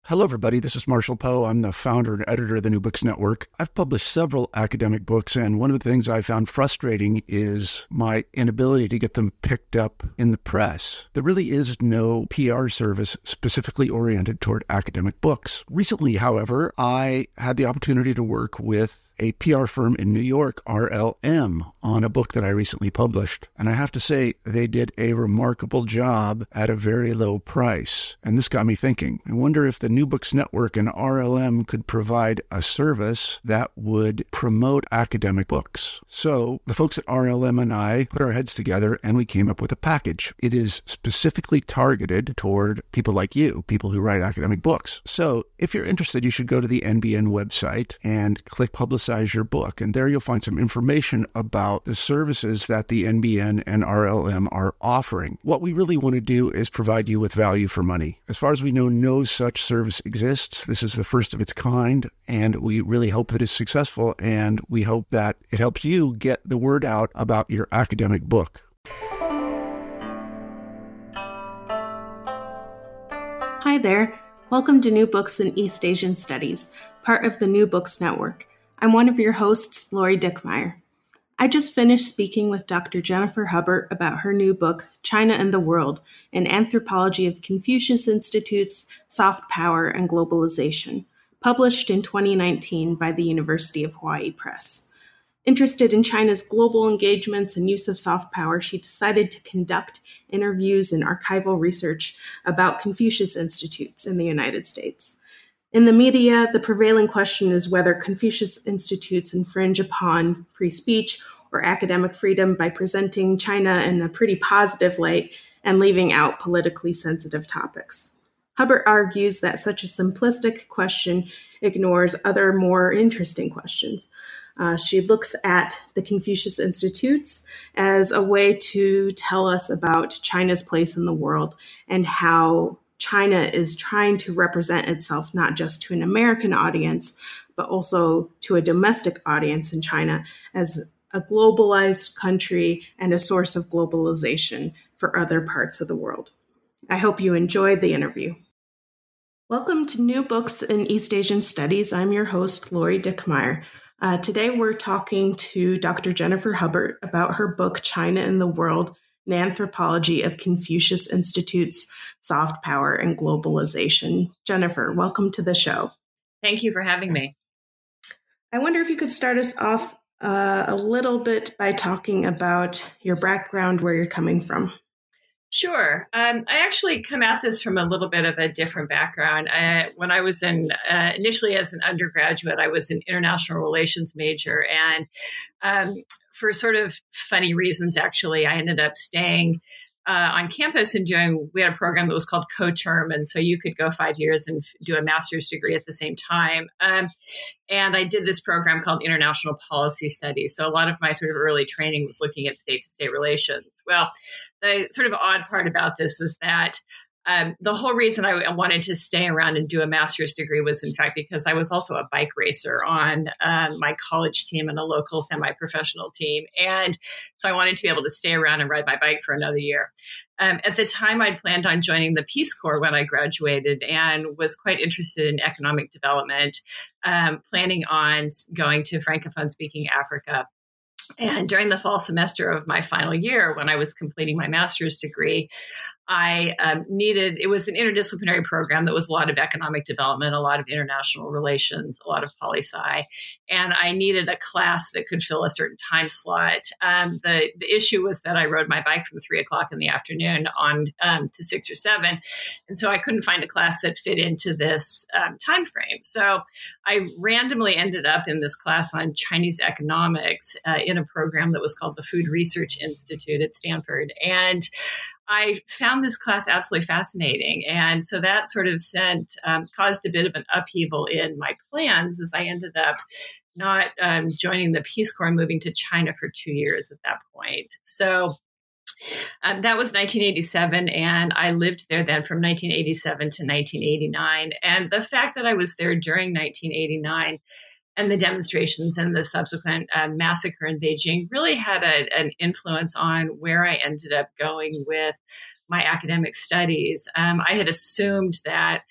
Hello, everybody. This is Marshall Poe. I'm the founder and editor of the New Books Network. I've published several academic books, and one of the things I found frustrating is my inability to get them picked up in the press. There really is no PR service specifically oriented toward academic books. Recently, however, I had the opportunity to work with a PR firm in New York, RLM, on a book that I recently published. And I have to say, they did a remarkable job at a very low price. And this got me thinking. I wonder if the New Books Network and RLM could provide a service that would promote academic books. So the folks at RLM and I put our heads together and we came up with a package. It is specifically targeted toward people like you, people who write academic books. So if you're interested, you should go to the NBN website and click Publicize Your Book. And there you'll find some information about the services that the NBN and RLM are offering. What we really want to do is provide you with value for money. As far as we know, no such service exists. This is the first of its kind, and we really hope that it's successful, and we hope that it helps you get the word out about your academic book. Hi there. Welcome to New Books in East Asian Studies, part of the New Books Network. I'm one of your hosts, Lori Dickmeyer. I just finished speaking with Dr. Jennifer Hubbard about her new book, China and the World, An Anthropology of Confucius Institutes, Soft Power, and Globalization, published in 2019 by the University of Hawaii Press. Interested in China's global engagements and use of soft power, she decided to conduct interviews and archival research about Confucius Institutes in the United States. In the media, the prevailing question is whether Confucius Institutes infringe upon free speech or academic freedom by presenting China in a pretty positive light and leaving out politically sensitive topics. Hubbard argues that such a simplistic question ignores other more interesting questions. She looks at the Confucius Institutes as a way to tell us about China's place in the world and how China is trying to represent itself not just to an American audience, but also to a domestic audience in China as a globalized country and a source of globalization for other parts of the world. I hope you enjoyed the interview. Welcome to New Books in East Asian Studies. I'm your host, Lori Dickmeyer. Today we're talking to Dr. Jennifer Hubbard about her book, China and the World, An Anthropology of Confucius Institutes, Soft Power, and Globalization. Jennifer, welcome to the show. Thank you for having me. I wonder if you could start us off a little bit by talking about your background, where you're coming from. Sure. I actually come at this from a little bit of a different background. When I was initially as an undergraduate, I was an international relations major. And for sort of funny reasons, actually, I ended up staying on campus and we had a program that was called co-term. And so you could go 5 years and do a master's degree at the same time. And I did this program called International Policy Studies. So a lot of my sort of early training was looking at state-to-state relations. Well, the sort of odd part about this is that the whole reason I wanted to stay around and do a master's degree was, in fact, because I was also a bike racer on my college team and a local semi-professional team. And so I wanted to be able to stay around and ride my bike for another year. At the time, I'd planned on joining the Peace Corps when I graduated and was quite interested in economic development, planning on going to Francophone-speaking Africa. And during the fall semester of my final year, when I was completing my master's degree, it was an interdisciplinary program that was a lot of economic development, a lot of international relations, a lot of poli-sci, and I needed a class that could fill a certain time slot. The issue was that I rode my bike from 3:00 in the afternoon on to 6 or 7, and so I couldn't find a class that fit into this time frame. So I randomly ended up in this class on Chinese economics in a program that was called the Food Research Institute at Stanford, and I found this class absolutely fascinating. And so that sort of caused a bit of an upheaval in my plans as I ended up not joining the Peace Corps and moving to China for 2 years at that point. So that was 1987, and I lived there then from 1987 to 1989. And the fact that I was there during 1989 and the demonstrations and the subsequent massacre in Beijing really had an influence on where I ended up going with my academic studies. I had assumed that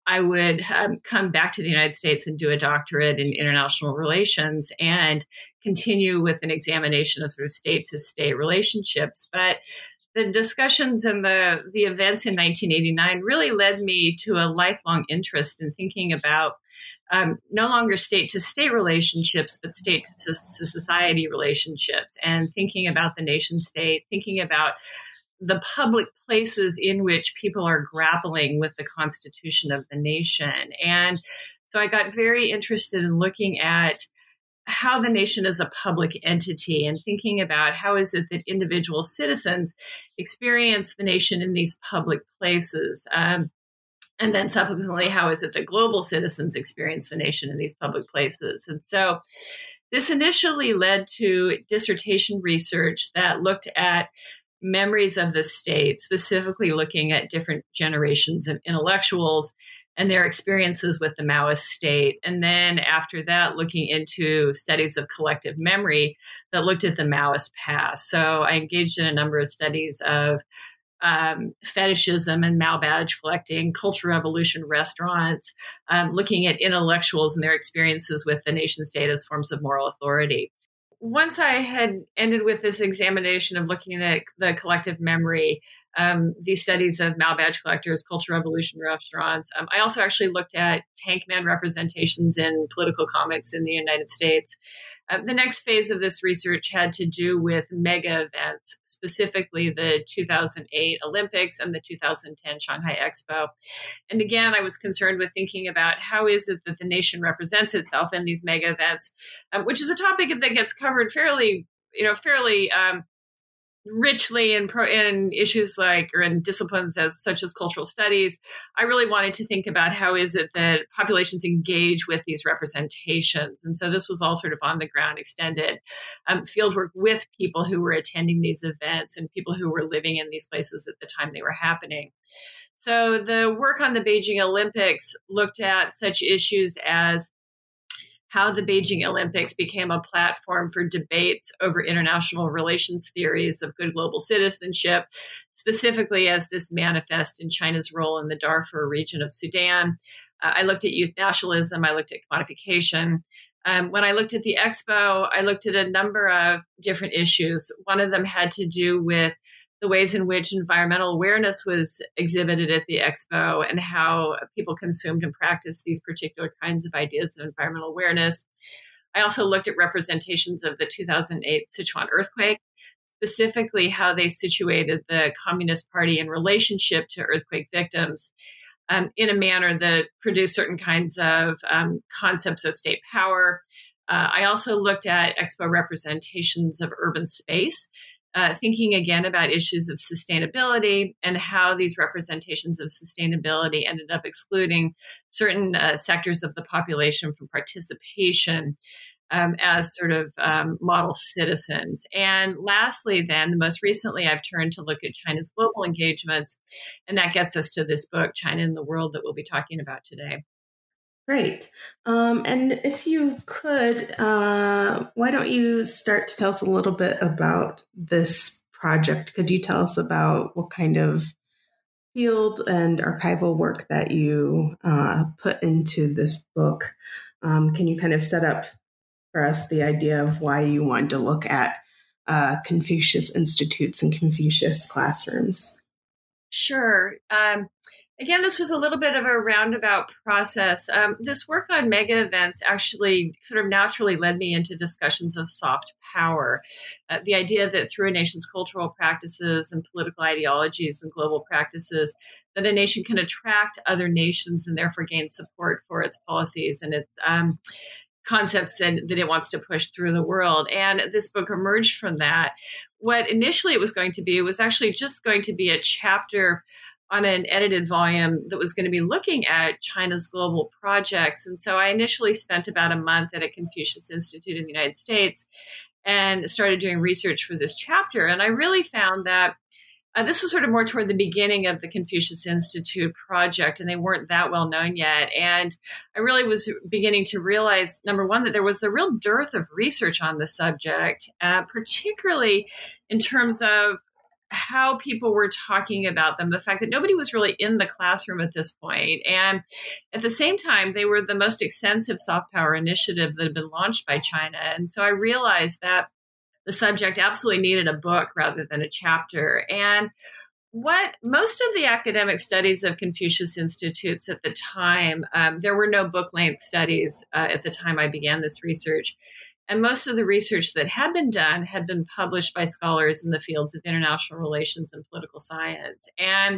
I would come back to the United States and do a doctorate in international relations and continue with an examination of sort of state-to-state relationships. But the discussions and the events in 1989 really led me to a lifelong interest in thinking about no longer state-to-state relationships, but state-to-society relationships, and thinking about the nation state, thinking about the public places in which people are grappling with the constitution of the nation. And so I got very interested in looking at how the nation is a public entity and thinking about how is it that individual citizens experience the nation in these public places. And then subsequently, how is it that global citizens experience the nation in these public places? And so this initially led to dissertation research that looked at memories of the state, specifically looking at different generations of intellectuals and their experiences with the Maoist state. And then after that, looking into studies of collective memory that looked at the Maoist past. So I engaged in a number of studies of fetishism and Mao badge collecting, Cultural Revolution restaurants, looking at intellectuals and their experiences with the nation state as forms of moral authority. Once I had ended with this examination of looking at the collective memory, these studies of Mao badge collectors, Cultural Revolution restaurants, I also actually looked at tank man representations in political comics in the United States. The next phase of this research had to do with mega events, specifically the 2008 Olympics and the 2010 Shanghai Expo. And again, I was concerned with thinking about how is it that the nation represents itself in these mega events, which is a topic that gets covered fairly richly in issues or in disciplines such as cultural studies. I really wanted to think about how is it that populations engage with these representations. And so this was all sort of on the ground extended fieldwork with people who were attending these events and people who were living in these places at the time they were happening. So the work on the Beijing Olympics looked at such issues as how the Beijing Olympics became a platform for debates over international relations theories of good global citizenship, specifically as this manifests in China's role in the Darfur region of Sudan. I looked at youth nationalism. I looked at commodification. When I looked at the Expo, I looked at a number of different issues. One of them had to do with the ways in which environmental awareness was exhibited at the Expo and how people consumed and practiced these particular kinds of ideas of environmental awareness. I also looked at representations of the 2008 Sichuan earthquake, specifically how they situated the Communist Party in relationship to earthquake victims in a manner that produced certain kinds of concepts of state power. I also looked at Expo representations of urban space, thinking again about issues of sustainability and how these representations of sustainability ended up excluding certain sectors of the population from participation as sort of model citizens. And lastly, then, most recently, I've turned to look at China's global engagements, and that gets us to this book, China in the World, that we'll be talking about today. Great. And if you could, why don't you start to tell us a little bit about this project? Could you tell us about what kind of field and archival work that you put into this book? Can you kind of set up for us the idea of why you wanted to look at Confucius Institutes and Confucius classrooms? Sure. Again, this was a little bit of a roundabout process. This work on mega events actually sort of naturally led me into discussions of soft power. The idea that through a nation's cultural practices and political ideologies and global practices, that a nation can attract other nations and therefore gain support for its policies and its concepts that it wants to push through the world. And this book emerged from that. What initially it was going to be was actually just going to be a chapter on an edited volume that was going to be looking at China's global projects. And so I initially spent about a month at a Confucius Institute in the United States and started doing research for this chapter. And I really found that this was sort of more toward the beginning of the Confucius Institute project, and they weren't that well known yet. And I really was beginning to realize, number one, that there was a real dearth of research on the subject, particularly in terms of how people were talking about them, the fact that nobody was really in the classroom at this point. And at the same time, they were the most extensive soft power initiative that had been launched by China. And so I realized that the subject absolutely needed a book rather than a chapter. And what most of the academic studies of Confucius Institutes at the time, there were no book-length studies at the time I began this research. And most of the research that had been done had been published by scholars in the fields of international relations and political science. And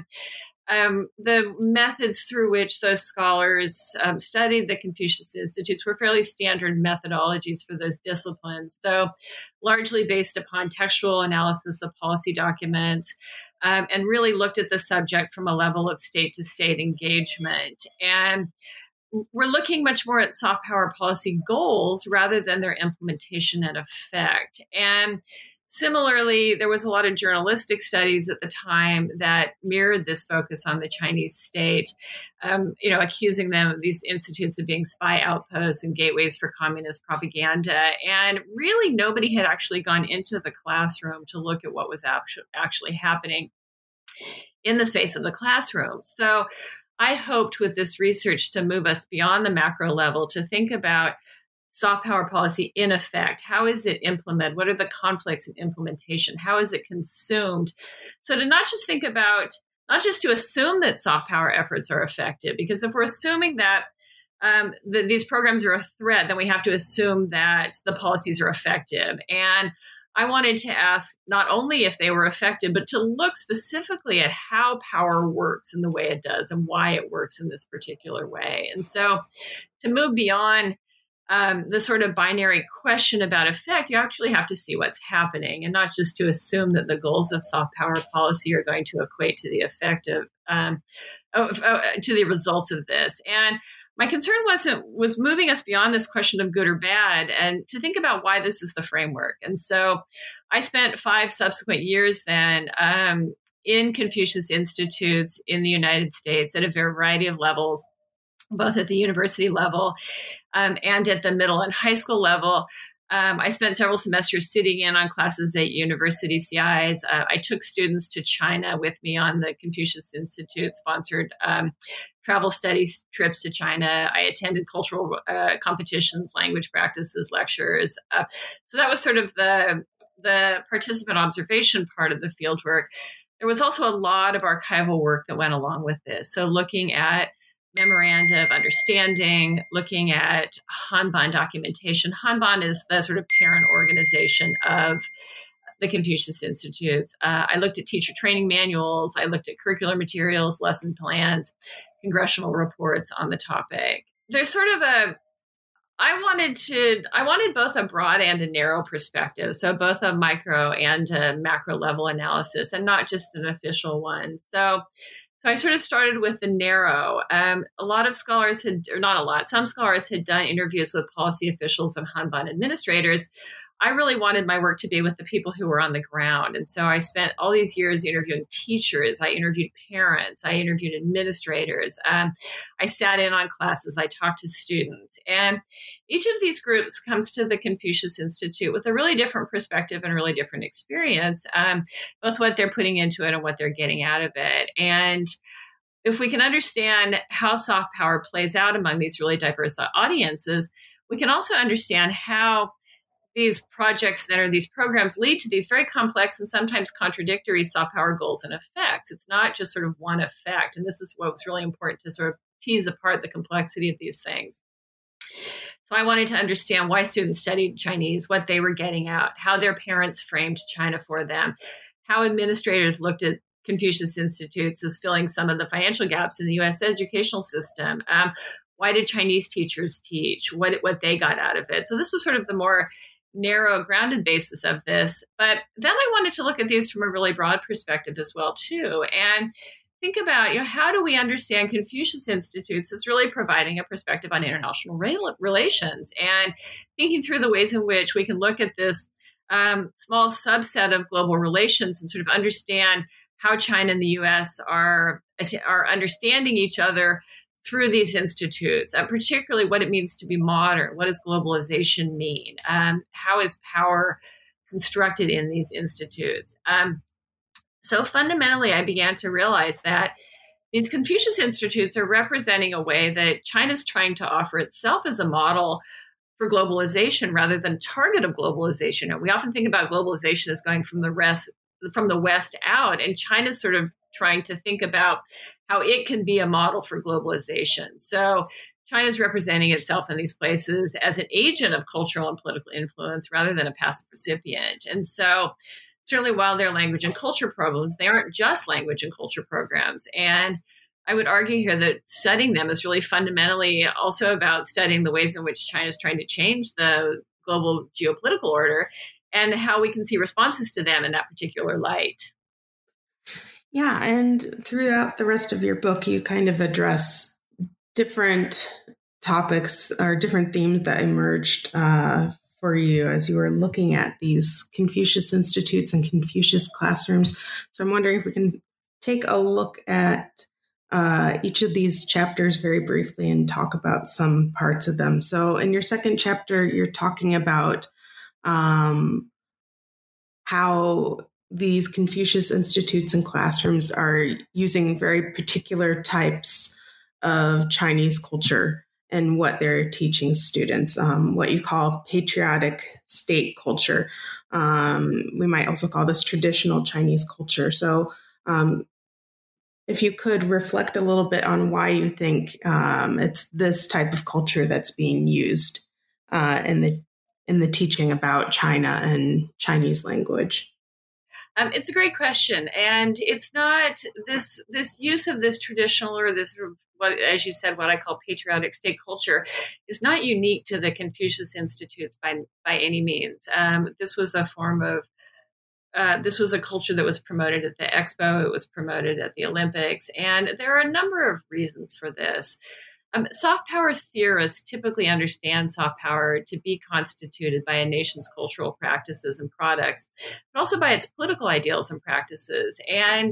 the methods through which those scholars studied the Confucius Institutes were fairly standard methodologies for those disciplines. So largely based upon textual analysis of policy documents, and really looked at the subject from a level of state-to-state engagement. And we're looking much more at soft power policy goals rather than their implementation and effect. And similarly, there was a lot of journalistic studies at the time that mirrored this focus on the Chinese state, accusing them of these institutes of being spy outposts and gateways for communist propaganda. And really, nobody had actually gone into the classroom to look at what was actually happening in the space of the classroom. So I hoped with this research to move us beyond the macro level to think about soft power policy in effect. How is it implemented? What are the conflicts in implementation? How is it consumed? So to not just to assume that soft power efforts are effective, because if we're assuming that these programs are a threat, then we have to assume that the policies are effective. And I wanted to ask not only if they were effective, but to look specifically at how power works in the way it does and why it works in this particular way. And so to move beyond the sort of binary question about effect, you actually have to see what's happening and not just to assume that the goals of soft power policy are going to equate to the effect of to the results of this. And my concern was moving us beyond this question of good or bad and to think about why this is the framework. And so I spent 5 subsequent years then in Confucius Institutes in the United States at a variety of levels, both at the university level and at the middle and high school level. I spent several semesters sitting in on classes at university CIs. I took students to China with me on the Confucius Institute sponsored travel studies trips to China. I attended cultural competitions, language practices, lectures. So that was sort of the participant observation part of the fieldwork. There was also a lot of archival work that went along with this. So looking at memoranda of understanding, looking at Hanban documentation. Hanban is the sort of parent organization of the Confucius Institutes. I looked at teacher training manuals. I looked at curricular materials, lesson plans, congressional reports on the topic. There's sort of I wanted both a broad and a narrow perspective. So both a micro and a macro level analysis and not just an official one. So I sort of started with the narrow. A lot of scholars some scholars had done interviews with policy officials and Hanban administrators. I really wanted my work to be with the people who were on the ground. And so I spent all these years interviewing teachers. I interviewed parents. I interviewed administrators. I sat in on classes. I talked to students. And each of these groups comes to the Confucius Institute with a really different perspective and a really different experience, both what they're putting into it and what they're getting out of it. And if we can understand how soft power plays out among these really diverse audiences, we can also understand how these projects that are these programs lead to these very complex and sometimes contradictory soft power goals and effects. It's not just sort of one effect. And this is what was really important to sort of tease apart the complexity of these things. So I wanted to understand why students studied Chinese, what they were getting out, how their parents framed China for them, how administrators looked at Confucius Institutes as filling some of the financial gaps in the U.S. educational system. Why did Chinese teachers teach? What they got out of it? So this was sort of the more narrow, grounded basis of this. But then I wanted to look at these from a really broad perspective as well, too, and think about, how do we understand Confucius Institutes as really providing a perspective on international relations and thinking through the ways in which we can look at this small subset of global relations and sort of understand how China and the U.S. are understanding each other through these institutes, particularly what it means to be modern. What does globalization mean? How is power constructed in these institutes? So fundamentally, I began to realize that these Confucius Institutes are representing a way that China's trying to offer itself as a model for globalization rather than target of globalization. And we often think about globalization as going from the West out, and China's sort of trying to think about how it can be a model for globalization. So China's representing itself in these places as an agent of cultural and political influence rather than a passive recipient. And so certainly while they're language and culture programs, they aren't just language and culture programs. And I would argue here that studying them is really fundamentally also about studying the ways in which China is trying to change the global geopolitical order and how we can see responses to them in that particular light. Yeah, and throughout the rest of your book, you kind of address different topics or different themes that emerged for you as you were looking at these Confucius Institutes and Confucius classrooms. So I'm wondering if we can take a look at each of these chapters very briefly and talk about some parts of them. So in your second chapter, you're talking about how these Confucius Institutes and classrooms are using very particular types of Chinese culture and what they're teaching students, what you call patriotic state culture. We might also call this traditional Chinese culture. So if you could reflect a little bit on why you think it's this type of culture that's being used in the teaching about China and Chinese language. It's a great question, and it's not this use of this traditional or this, what, as you said, what I call patriotic state culture, is not unique to the Confucius Institutes by any means. This was a form of this was a culture that was promoted at the Expo. It was promoted at the Olympics. And there are a number of reasons for this. Soft power theorists typically understand soft power to be constituted by a nation's cultural practices and products, but also by its political ideals and practices. And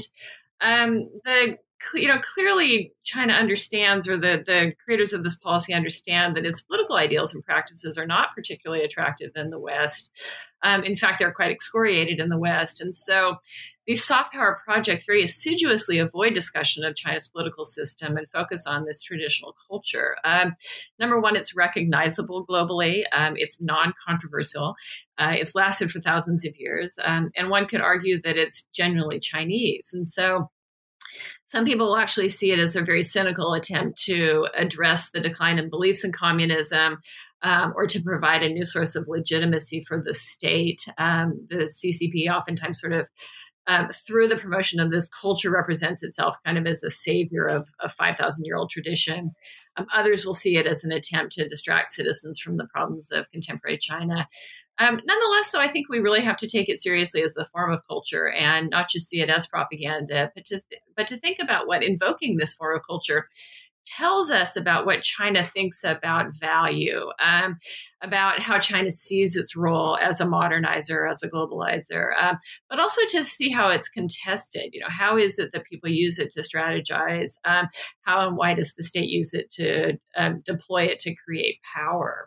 clearly China understands, or the creators of this policy understand, that its political ideals and practices are not particularly attractive in the West. In fact, they're quite excoriated in the West. And so these soft power projects very assiduously avoid discussion of China's political system and focus on this traditional culture. Number one, it's recognizable globally. It's non-controversial. It's lasted for thousands of years. And one could argue that it's genuinely Chinese. And so some people will actually see it as a very cynical attempt to address the decline in beliefs in communism, or to provide a new source of legitimacy for the state. The CCP oftentimes sort of, through the promotion of this culture, represents itself kind of as a savior of a 5,000-year-old tradition. Others will see it as an attempt to distract citizens from the problems of contemporary China. Nonetheless, though, I think we really have to take it seriously as a form of culture and not just see it as propaganda, but to think about what invoking this form of culture tells us about what China thinks about value, about how China sees its role as a modernizer, as a globalizer, but also to see how it's contested. You know, how is it that people use it to strategize? How and why does the state use it to deploy it to create power?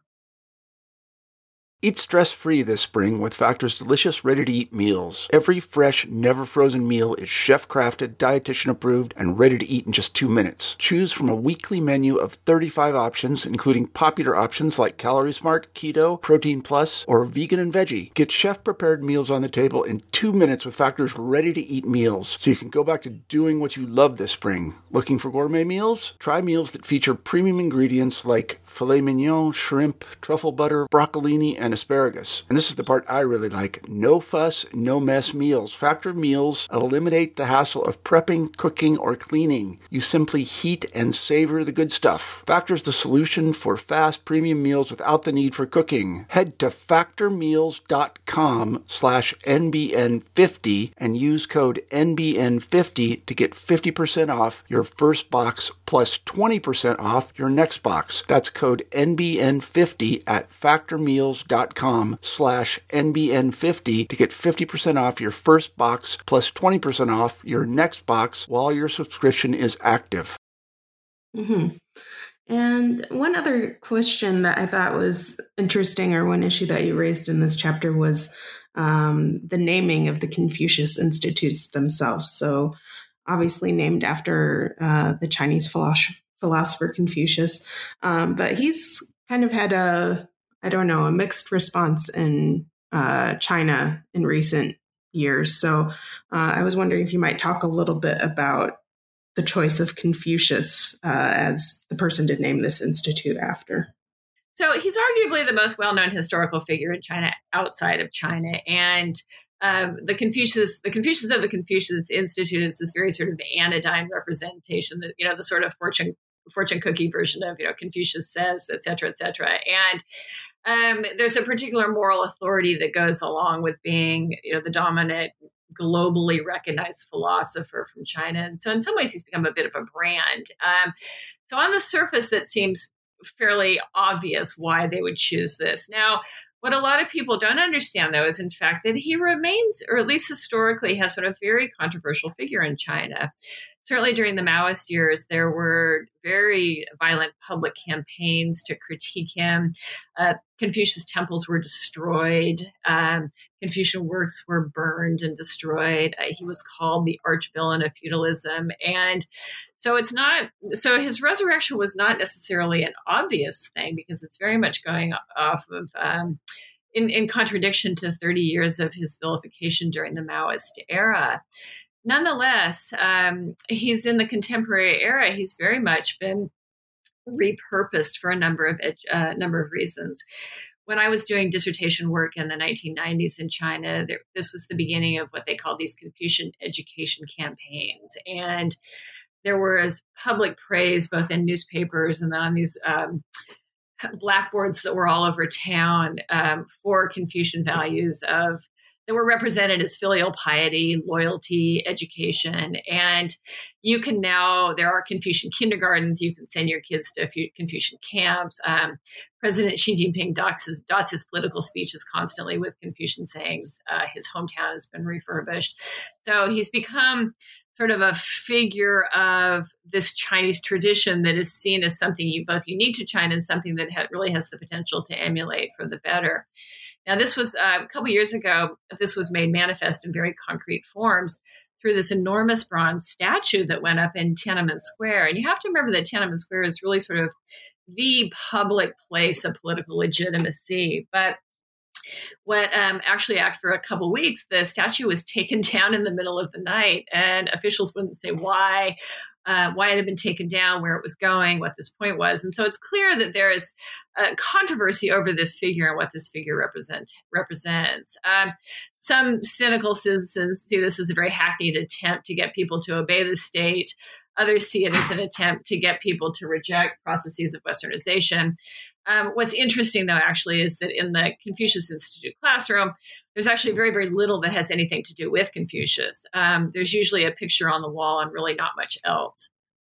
Eat stress-free this spring with Factor's delicious, ready-to-eat meals. Every fresh, never-frozen meal is chef-crafted, dietitian-approved, and ready to eat in just 2 minutes. Choose from a weekly menu of 35 options, including popular options like Calorie Smart, Keto, Protein Plus, or Vegan and Veggie. Get chef-prepared meals on the table in 2 minutes with Factor's ready-to-eat meals, so you can go back to doing what you love this spring. Looking for gourmet meals? Try meals that feature premium ingredients like filet mignon, shrimp, truffle butter, broccolini, and asparagus. And this is the part I really like. No fuss, no mess meals. Factor meals eliminate the hassle of prepping, cooking, or cleaning. You simply heat and savor the good stuff. Factor's the solution for fast premium meals without the need for cooking. Head to factormeals.com/NBN50 and use code NBN50 to get 50% off your first box plus 20% off your next box. That's code NBN50 at factormeals.com/NBN50 to get 50% off your first box plus 20% off your next box while your subscription is active. Mm-hmm. And one other question that I thought was interesting, or one issue that you raised in this chapter, was the naming of the Confucius Institutes themselves. So, obviously named after the Chinese philosopher Confucius, but he's kind of had a mixed response in China in recent years. So, I was wondering if you might talk a little bit about the choice of Confucius as the person to name this institute after. So he's arguably the most well-known historical figure in China outside of China. And the Confucius of the Confucius Institute is this very sort of anodyne representation that, the sort of fortune cookie version of, Confucius says, et cetera, et cetera. And there's a particular moral authority that goes along with being, the dominant, globally recognized philosopher from China. And so in some ways, he's become a bit of a brand. So on the surface, that seems fairly obvious why they would choose this. Now, what a lot of people don't understand, though, is in fact that he remains, or at least historically, has been a very controversial figure in China. Certainly during the Maoist years, there were very violent public campaigns to critique him. Confucius temples were destroyed. Confucian works were burned and destroyed. He was called the arch villain of feudalism. And so his resurrection was not necessarily an obvious thing, because it's very much going off of, in contradiction to 30 years of his vilification during the Maoist era. Nonetheless, he's in the contemporary era. He's very much been repurposed for a number of reasons. When I was doing dissertation work in the 1990s in China, this was the beginning of what they call these Confucian education campaigns. And there was public praise both in newspapers and on these blackboards that were all over town for Confucian values that were represented as filial piety, loyalty, education. And there are Confucian kindergartens. You can send your kids to Confucian camps. President Xi Jinping dots his political speeches constantly with Confucian sayings. His hometown has been refurbished. So he's become sort of a figure of this Chinese tradition that is seen as something both unique to China and something that really has the potential to emulate for the better. Now, this was a couple years ago, this was made manifest in very concrete forms through this enormous bronze statue that went up in Tiananmen Square. And you have to remember that Tiananmen Square is really sort of the public place of political legitimacy. But after a couple of weeks, the statue was taken down in the middle of the night, and officials wouldn't say why it had been taken down, where it was going, what this point was. And so it's clear that there is a controversy over this figure and what this figure represents. Some cynical citizens see this as a very hackneyed attempt to get people to obey the state. Others see it as an attempt to get people to reject processes of Westernization. What's interesting, though, actually, is that in the Confucius Institute classroom, there's actually very, very little that has anything to do with Confucius. There's usually a picture on the wall and really not much else.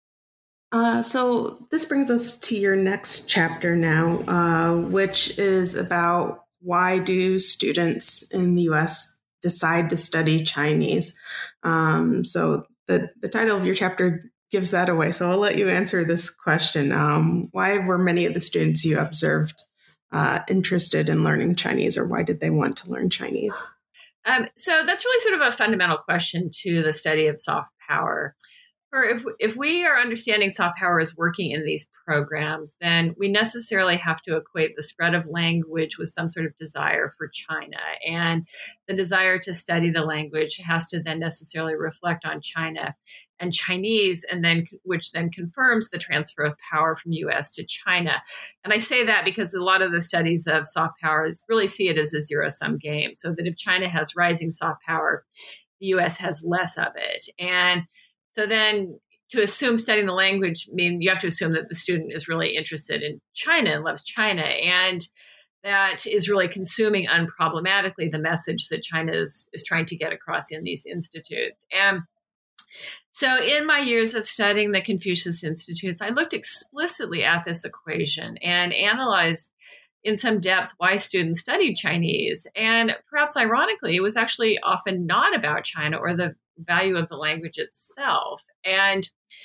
So this brings us to your next chapter now, which is about why do students in the U.S. decide to study Chinese? So the title of your chapter gives that away. So I'll let you answer this question. Why were many of the students you observed interested in learning Chinese, or why did they want to learn Chinese? So that's really sort of a fundamental question to the study of soft power. If we are understanding soft power as working in these programs, then we necessarily have to equate the spread of language with some sort of desire for China. And the desire to study the language has to then necessarily reflect on China and Chinese, which then confirms the transfer of power from U.S. to China. And I say that because a lot of the studies of soft power really see it as a zero-sum game, so that if China has rising soft power, the U.S. has less of it. And so then to assume studying the language, you have to assume that the student is really interested in China and loves China, and that is really consuming unproblematically the message that China is trying to get across in these institutes. And so in my years of studying the Confucius Institutes, I looked explicitly at this equation and analyzed in some depth why students studied Chinese. And perhaps ironically, it was actually often not about China or the value of the language itself. And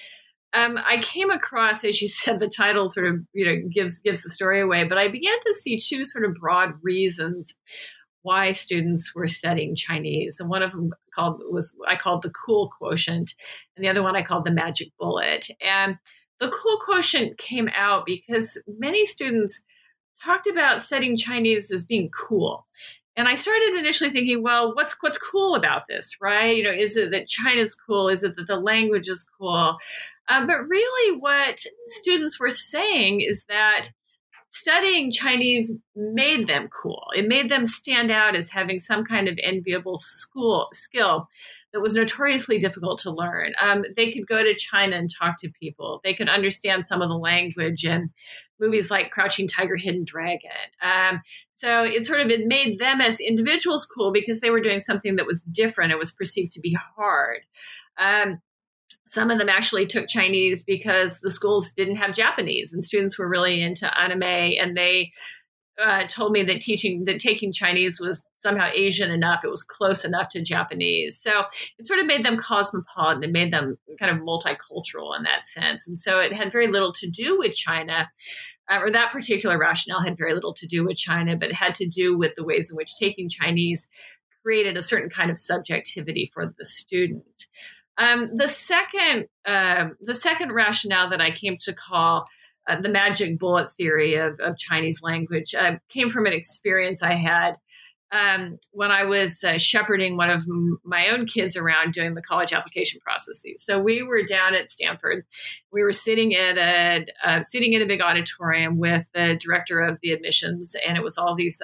I came across, as you said, the title sort of, gives the story away, but I began to see two sort of broad reasons why students were studying Chinese. And one of them I called the cool quotient, and the other one I called the magic bullet. And the cool quotient came out because many students talked about studying Chinese as being cool. And I started initially thinking, well, what's cool about this, right? Is it that China's cool? Is it that the language is cool? But really what students were saying is that studying Chinese made them cool. It made them stand out as having some kind of enviable skill that was notoriously difficult to learn. They could go to China and talk to people. They could understand some of the language and movies like Crouching Tiger, Hidden Dragon. So it made them as individuals cool because they were doing something that was different. It was perceived to be hard. Some of them actually took Chinese because the schools didn't have Japanese, and students were really into anime, and they told me that taking Chinese was somehow Asian enough. It was close enough to Japanese. So it sort of made them cosmopolitan. It made them kind of multicultural in that sense. And so it had very little to do with China, or that particular rationale had very little to do with China, but it had to do with the ways in which taking Chinese created a certain kind of subjectivity for the student. The second rationale that I came to call the magic bullet theory of Chinese language came from an experience I had when I was shepherding one of my own kids around doing the college application processes. So we were down at Stanford. We were sitting in a big auditorium with the director of the admissions, and it was all these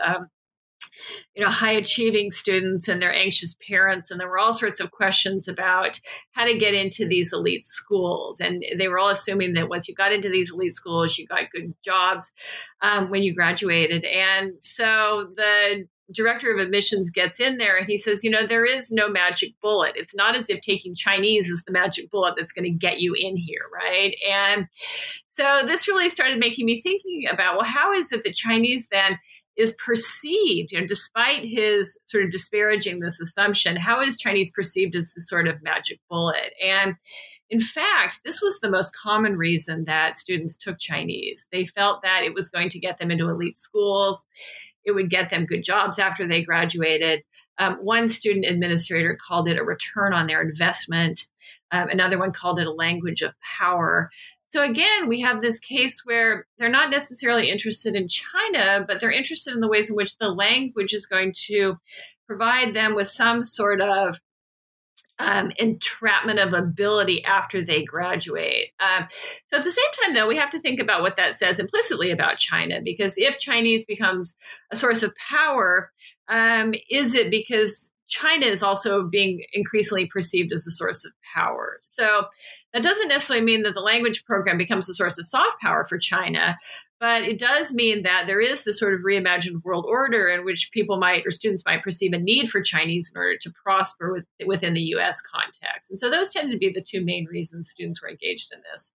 high achieving students and their anxious parents. And there were all sorts of questions about how to get into these elite schools. And they were all assuming that once you got into these elite schools, you got good jobs when you graduated. And so the director of admissions gets in there and he says, there is no magic bullet. It's not as if taking Chinese is the magic bullet that's going to get you in here, right? And so this really started making me thinking about, well, how is it that Chinese then is perceived, despite his sort of disparaging this assumption, how is Chinese perceived as the sort of magic bullet? And in fact, this was the most common reason that students took Chinese. They felt that it was going to get them into elite schools. It would get them good jobs after they graduated. One student administrator called it a return on their investment. Another one called it a language of power. So again, we have this case where they're not necessarily interested in China, but they're interested in the ways in which the language is going to provide them with some sort of entrapment of ability after they graduate. So at the same time, though, we have to think about what that says implicitly about China, because if Chinese becomes a source of power, is it because China is also being increasingly perceived as a source of power? So that doesn't necessarily mean that the language program becomes a source of soft power for China, but it does mean that there is this sort of reimagined world order in which students might perceive a need for Chinese in order to prosper within the U.S. context. And so those tend to be the two main reasons students were engaged in this.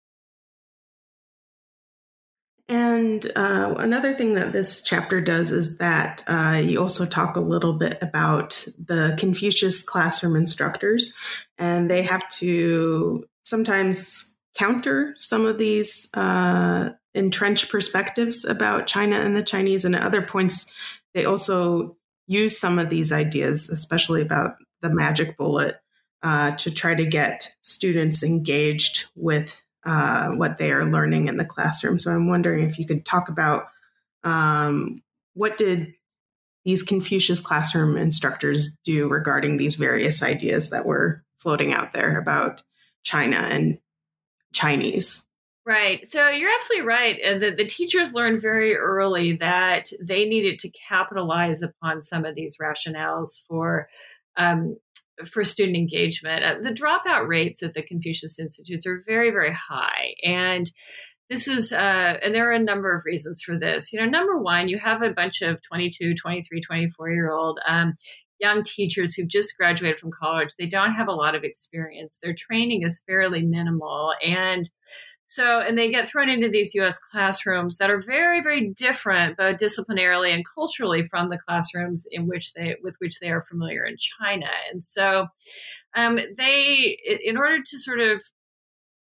And another thing that this chapter does is that you also talk a little bit about the Confucius classroom instructors, and they have to sometimes counter some of these entrenched perspectives about China and the Chinese. And at other points, they also use some of these ideas, especially about the magic bullet, to try to get students engaged with what they are learning in the classroom. So I'm wondering if you could talk about what did these Confucius classroom instructors do regarding these various ideas that were floating out there about China and Chinese. Right. So you're absolutely right. The teachers learned very early that they needed to capitalize upon some of these rationales for student engagement. The dropout rates at the Confucius Institutes are very, very high. And this is, and there are a number of reasons for this. Number one, you have a bunch of 22, 23, 24-year-old young teachers who've just graduated from college. They don't have a lot of experience. Their training is fairly minimal. And they get thrown into these U.S. classrooms that are very, very different, both disciplinarily and culturally, from the classrooms with which they are familiar in China. And so in order to sort of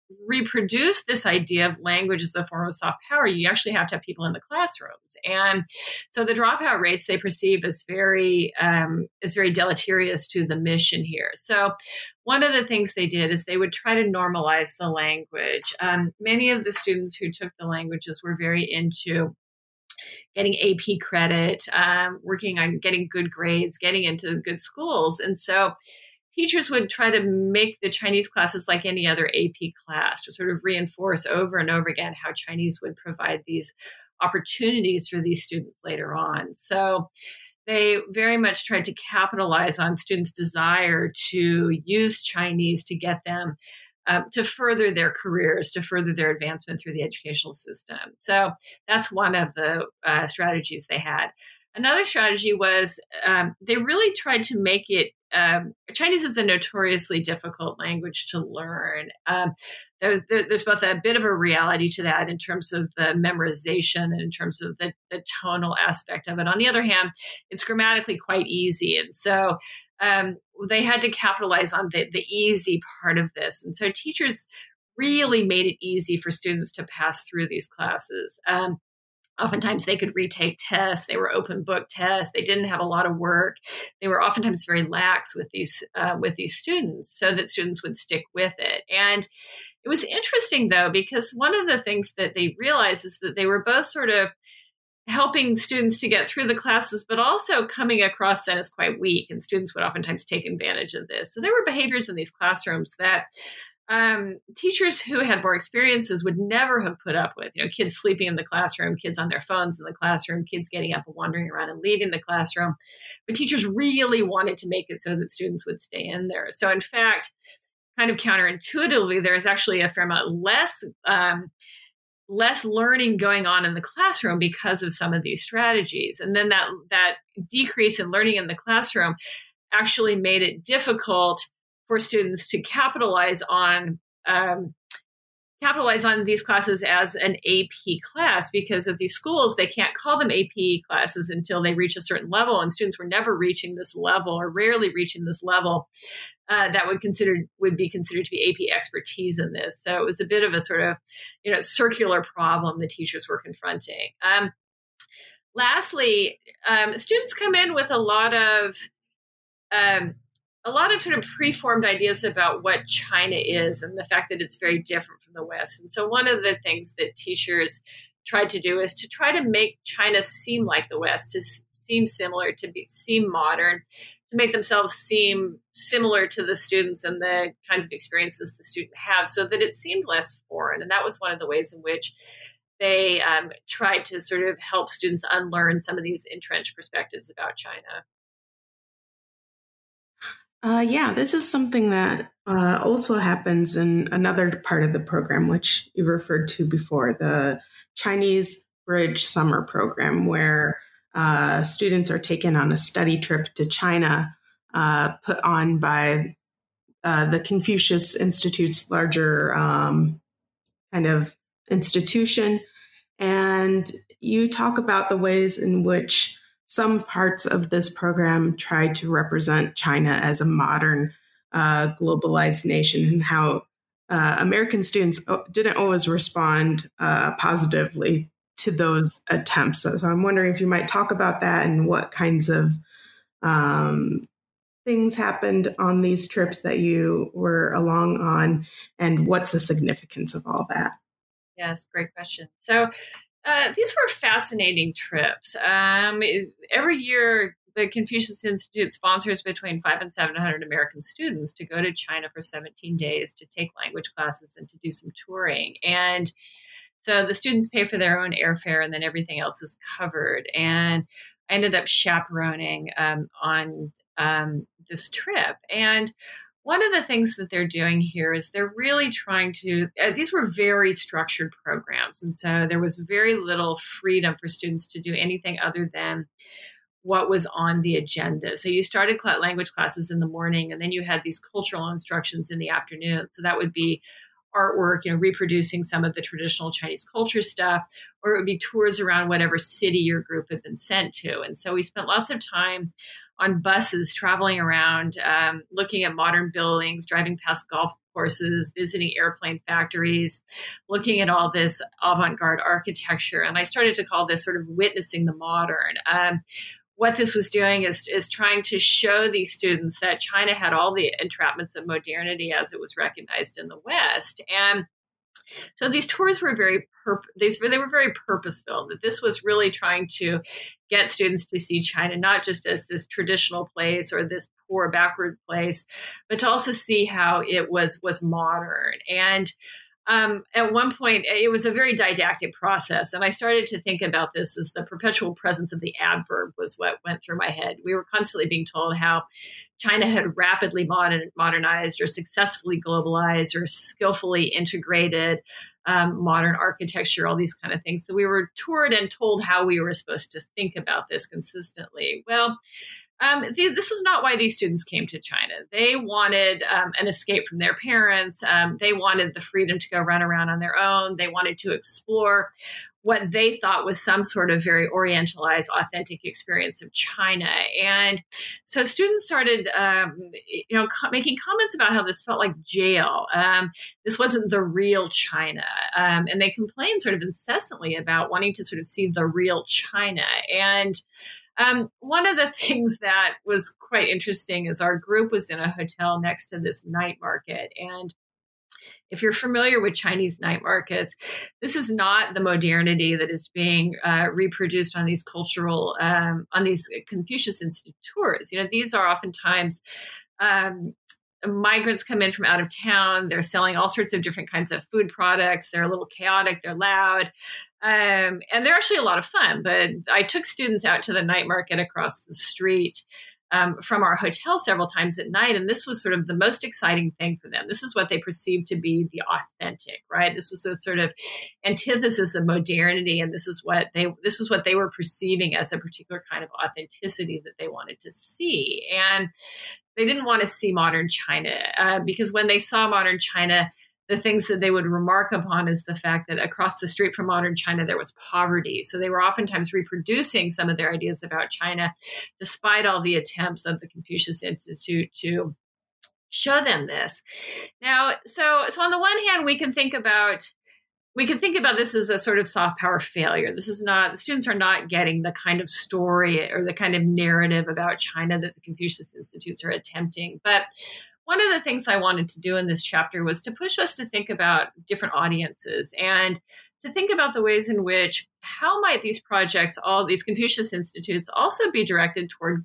reproduce this idea of language as a form of soft power, you actually have to have people in the classrooms. And so the dropout rates they perceive as very deleterious to the mission here. So one of the things they did is they would try to normalize the language. Many of the students who took the languages were very into getting AP credit, working on getting good grades, getting into good schools. And so teachers would try to make the Chinese classes like any other AP class to sort of reinforce over and over again how Chinese would provide these opportunities for these students later on. So they very much tried to capitalize on students' desire to use Chinese to get them to further their careers, to further their advancement through the educational system. So that's one of the strategies they had. Another strategy was they really tried to make it, Chinese is a notoriously difficult language to learn. There's both a bit of a reality to that in terms of the memorization and in terms of the tonal aspect of it. On the other hand, it's grammatically quite easy. And so they had to capitalize on the easy part of this. And so teachers really made it easy for students to pass through these classes. Oftentimes they could retake tests. They were open book tests. They didn't have a lot of work. They were oftentimes very lax with these students so that students would stick with it. And it was interesting, though, because one of the things that they realized is that they were both sort of helping students to get through the classes, but also coming across then as quite weak. And students would oftentimes take advantage of this. So there were behaviors in these classrooms that teachers who had more experiences would never have put up with, kids sleeping in the classroom, kids on their phones in the classroom, kids getting up and wandering around and leaving the classroom. But teachers really wanted to make it so that students would stay in there. So in fact, kind of counterintuitively, there is actually a fair amount less learning going on in the classroom because of some of these strategies. And then that decrease in learning in the classroom actually made it difficult for students to capitalize on these classes as an AP class, because of these schools, they can't call them AP classes until they reach a certain level, and students were never reaching this level or rarely reaching this level that would be considered to be AP expertise in this. So it was a bit of a sort of circular problem the teachers were confronting. Lastly, students come in with a lot of sort of preformed ideas about what China is and the fact that it's very different from the West. And so one of the things that teachers tried to do is to try to make China seem like the West, to seem similar, seem modern, to make themselves seem similar to the students and the kinds of experiences the student have, so that it seemed less foreign. And that was one of the ways in which they tried to sort of help students unlearn some of these entrenched perspectives about China. This is something that also happens in another part of the program, which you referred to before, the Chinese Bridge Summer Program, where students are taken on a study trip to China, put on by the Confucius Institute's larger kind of institution. And you talk about the ways in which some parts of this program try to represent China as a modern, globalized nation, and how American students didn't always respond positively to those attempts. So I'm wondering if you might talk about that and what kinds of things happened on these trips that you were along on, and what's the significance of all that? Yes, great question. So these were fascinating trips. Every year, the Confucius Institute sponsors between 500 and 700 American students to go to China for 17 days to take language classes and to do some touring. And so the students pay for their own airfare, and then everything else is covered. And I ended up chaperoning on this trip. And one of the things that they're doing here is they're really trying to, these were very structured programs. And so there was very little freedom for students to do anything other than what was on the agenda. So you started language classes in the morning, and then you had these cultural instructions in the afternoon. So that would be artwork, reproducing some of the traditional Chinese culture stuff, or it would be tours around whatever city your group had been sent to. And so we spent lots of time on buses traveling around, looking at modern buildings, driving past golf courses, visiting airplane factories, looking at all this avant-garde architecture. And I started to call this sort of witnessing the modern. What this was doing is trying to show these students that China had all the entrapments of modernity as it was recognized in the West. And so these tours were very purpose-filled, that this was really trying to get students to see China not just as this traditional place or this poor backward place, but to also see how it was modern. And at one point, it was a very didactic process. And I started to think about this as the perpetual presence of the adverb was what went through my head. We were constantly being told how China had rapidly modernized or successfully globalized or skillfully integrated modern architecture, all these kind of things. So we were toured and told how we were supposed to think about this consistently. Well, this was not why these students came to China. They wanted an escape from their parents. They wanted the freedom to go run around on their own. They wanted to explore what they thought was some sort of very orientalized, authentic experience of China. And so students started, making comments about how this felt like jail. This wasn't the real China. And they complained sort of incessantly about wanting to sort of see the real China. And one of the things that was quite interesting is our group was in a hotel next to this night market. And if you're familiar with Chinese night markets, this is not the modernity that is being reproduced on these on these Confucius Institute tours. These are oftentimes migrants come in from out of town. They're selling all sorts of different kinds of food products. They're a little chaotic. They're loud. And they're actually a lot of fun. But I took students out to the night market across the street from our hotel several times at night. And this was sort of the most exciting thing for them. This is what they perceived to be the authentic, right? This was a sort of antithesis of modernity. And this is what they were perceiving as a particular kind of authenticity that they wanted to see. And they didn't want to see modern China because when they saw modern China, the things that they would remark upon is the fact that across the street from modern China, there was poverty. So they were oftentimes reproducing some of their ideas about China, despite all the attempts of the Confucius Institute to show them this. Now, so on the one hand, we can think about this as a sort of soft power failure. The students are not getting the kind of story or the kind of narrative about China that the Confucius Institutes are attempting. But one of the things I wanted to do in this chapter was to push us to think about different audiences and to think about the ways in which, how might these projects, all these Confucius Institutes, also be directed toward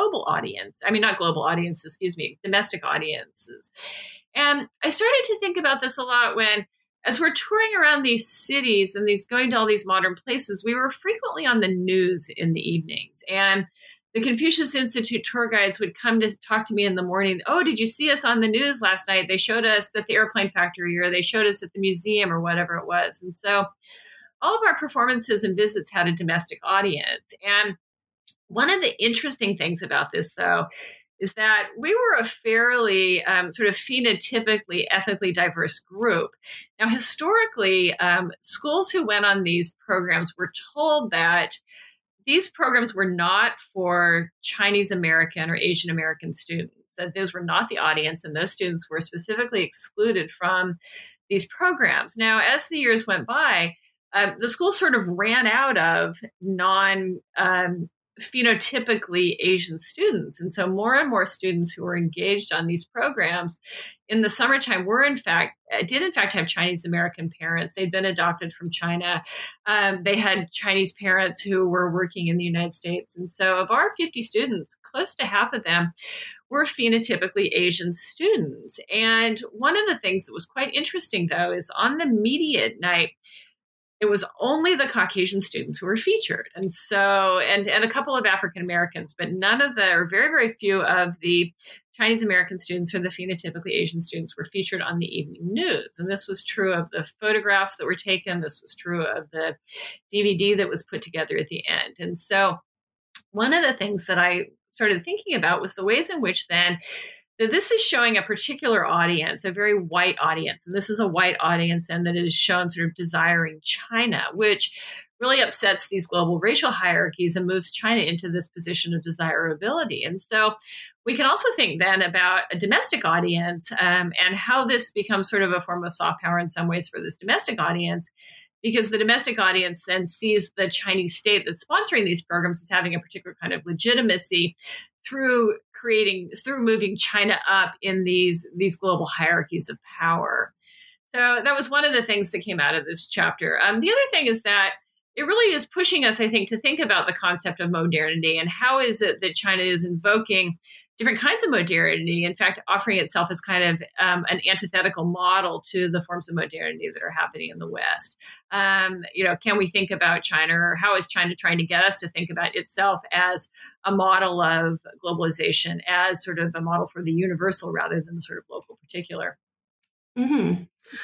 domestic audiences. And I started to think about this a lot as we're touring around these cities and going to all these modern places, we were frequently on the news in the evenings. And the Confucius Institute tour guides would come to talk to me in the morning. Oh, did you see us on the news last night? They showed us at the airplane factory, or they showed us at the museum, or whatever it was. And so all of our performances and visits had a domestic audience. And one of the interesting things about this, though, is that we were a fairly sort of phenotypically, ethnically diverse group. Now, historically, schools who went on these programs were told that these programs were not for Chinese American or Asian American students, that those were not the audience, and those students were specifically excluded from these programs. Now, as the years went by, the school sort of ran out of phenotypically Asian students. And so more and more students who were engaged on these programs in the summertime did in fact have Chinese American parents. They'd been adopted from China. They had Chinese parents who were working in the United States. And so of our 50 students, close to half of them were phenotypically Asian students. And one of the things that was quite interesting, though, is on the media night, it was only the Caucasian students who were featured. And so, and a couple of African Americans, but very, very few of the Chinese American students or the phenotypically Asian students were featured on the evening news. And this was true of the photographs that were taken. This was true of the DVD that was put together at the end. And so one of the things that I started thinking about was the ways in which then that this is showing a particular audience, a very white audience. And this is a white audience, and that it is shown sort of desiring China, which really upsets these global racial hierarchies and moves China into this position of desirability. And so we can also think then about a domestic audience and how this becomes sort of a form of soft power in some ways for this domestic audience, because the domestic audience then sees the Chinese state that's sponsoring these programs as having a particular kind of legitimacy through moving China up in these global hierarchies of power. So that was one of the things that came out of this chapter. The other thing is that it really is pushing us, I think, to think about the concept of modernity and how is it that China is invoking different kinds of modernity, in fact, offering itself as kind of an antithetical model to the forms of modernity that are happening in the West. Can we think about China, or how is China trying to get us to think about itself as a model of globalization, as sort of a model for the universal rather than the sort of local particular? Mm-hmm.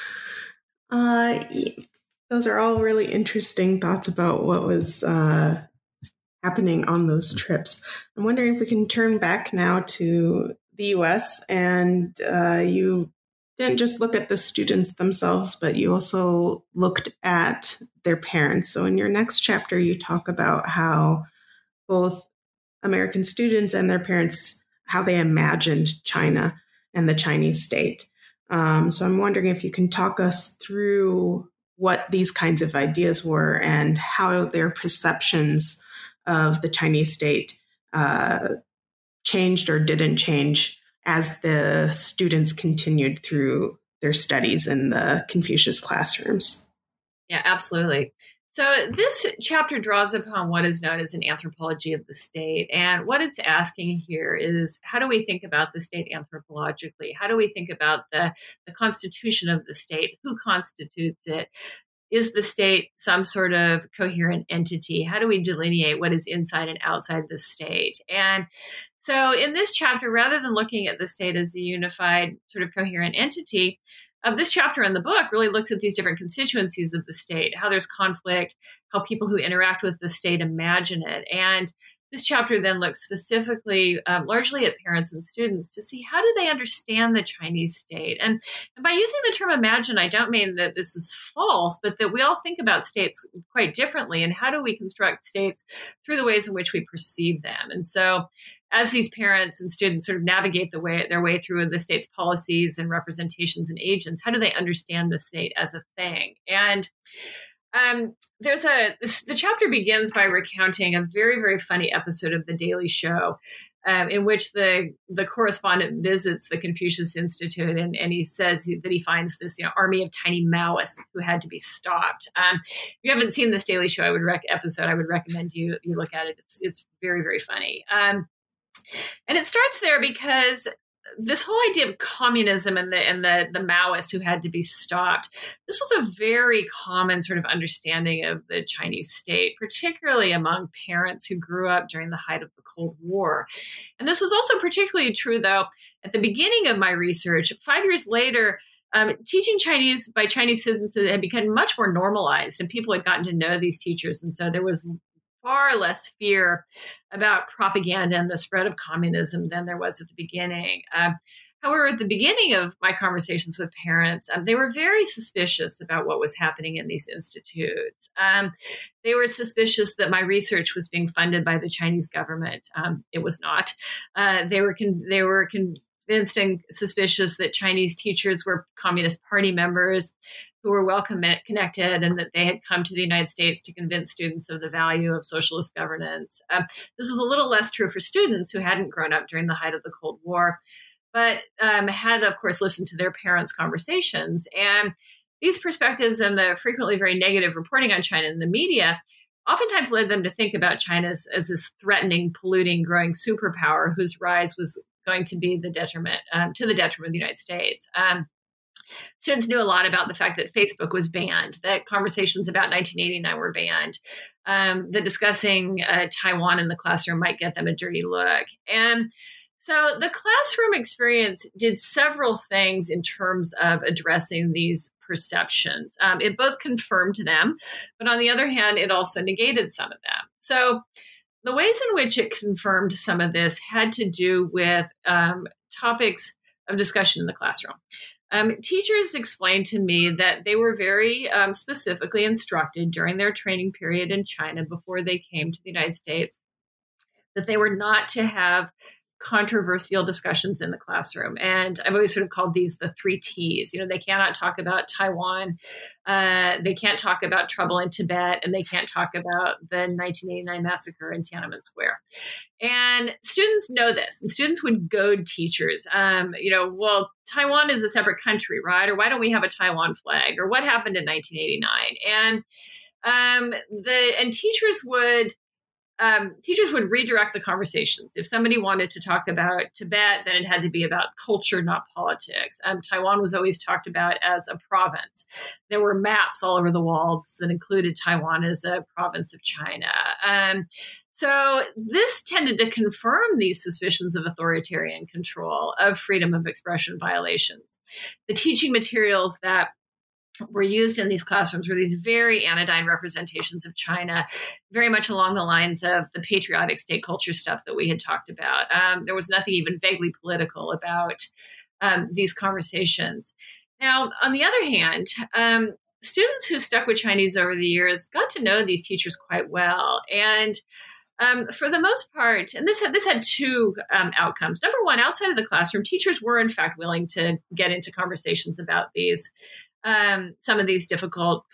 Those are all really interesting thoughts about what was happening on those trips. I'm wondering if we can turn back now to the U.S. and you didn't just look at the students themselves, but you also looked at their parents. So in your next chapter, you talk about how both American students and their parents, how they imagined China and the Chinese state. So I'm wondering if you can talk us through what these kinds of ideas were and how their perceptions of the Chinese state changed or didn't change as the students continued through their studies in the Confucius classrooms. Yeah, absolutely. So this chapter draws upon what is known as an anthropology of the state. And what it's asking here is, how do we think about the state anthropologically? How do we think about the constitution of the state? Who constitutes it? Is the state some sort of coherent entity? How do we delineate what is inside and outside the state? And so in this chapter, rather than looking at the state as a unified sort of coherent entity, this chapter in the book really looks at these different constituencies of the state, how there's conflict, how people who interact with the state imagine it. And this chapter then looks specifically, largely at parents and students to see how do they understand the Chinese state. And by using the term imagine, I don't mean that this is false, but that we all think about states quite differently. And how do we construct states through the ways in which we perceive them? And so as these parents and students sort of navigate their way through the state's policies and representations and agents, how do they understand the state as a thing? And the chapter begins by recounting a very, very funny episode of The Daily Show, in which the correspondent visits the Confucius Institute, and he says that he finds this army of tiny Maoists who had to be stopped. If you haven't seen this Daily Show, I would recommend you look at it. It's very, very funny. And it starts there because this whole idea of communism and the Maoists who had to be stopped, this was a very common sort of understanding of the Chinese state, particularly among parents who grew up during the height of the Cold War. And this was also particularly true, though, at the beginning of my research. 5 years later, teaching Chinese by Chinese students had become much more normalized, and people had gotten to know these teachers. And so there was far less fear about propaganda and the spread of communism than there was at the beginning. However, at the beginning of my conversations with parents, they were very suspicious about what was happening in these institutes. They were suspicious that my research was being funded by the Chinese government. It was not. They were convinced and suspicious that Chinese teachers were Communist Party members who were well connected, and that they had come to the United States to convince students of the value of socialist governance. This is a little less true for students who hadn't grown up during the height of the Cold War, but had, of course, listened to their parents' conversations. And these perspectives and the frequently very negative reporting on China in the media oftentimes led them to think about China as this threatening, polluting, growing superpower whose rise was going to be to the detriment of the United States. Students knew a lot about the fact that Facebook was banned, that conversations about 1989 were banned, that discussing Taiwan in the classroom might get them a dirty look. And so the classroom experience did several things in terms of addressing these perceptions. It both confirmed them, but on the other hand, it also negated some of them. So the ways in which it confirmed some of this had to do with topics of discussion in the classroom. teachers explained to me that they were very specifically instructed during their training period in China before they came to the United States that they were not to have controversial discussions in the classroom. And I've always sort of called these the 3 T's. They cannot talk about Taiwan, they can't talk about trouble in Tibet, and they can't talk about the 1989 massacre in Tiananmen Square. And students know this, and students would goad teachers. Well, Taiwan is a separate country, right? Or why don't we have a Taiwan flag? Or what happened in 1989? And teachers would redirect the conversations. If somebody wanted to talk about Tibet, then it had to be about culture, not politics. Taiwan was always talked about as a province. There were maps all over the walls that included Taiwan as a province of China. So this tended to confirm these suspicions of authoritarian control, of freedom of expression violations. The teaching materials that were used in these classrooms were these very anodyne representations of China, very much along the lines of the patriotic state culture stuff that we had talked about. There was nothing even vaguely political about these conversations. Now, on the other hand, students who stuck with Chinese over the years got to know these teachers quite well. And for the most part, and this had 2 outcomes. Number one, outside of the classroom, teachers were in fact willing to get into conversations about some of these difficult